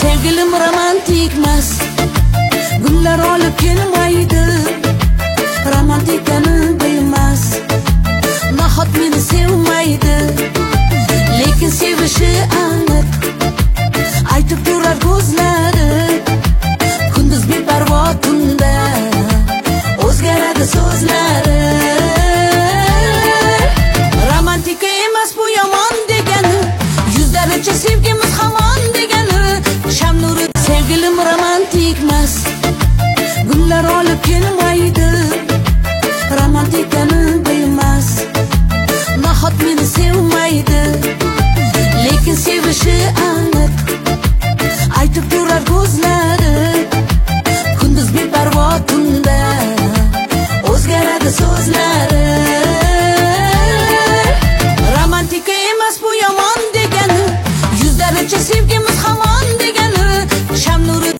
Sevgilim romantikmas, gullar olib kelmaydi. Romantikani bilmas, nahot meni sevmaydi. Lekin sevishi aniq, aytib turar ko'zlari. Kunduz beparvo, tunda o'zgaradi so'zlari. Romantika emas bu yomon degani, 100 daraja sevgimiz hamon degani. Sham nuri sevgilim romantikmas, gullar olib kelmaydi. Romantikani bilmas, nahot meni sevmaydi. Lekin sevishi aniq, aytib turar ko'zlari.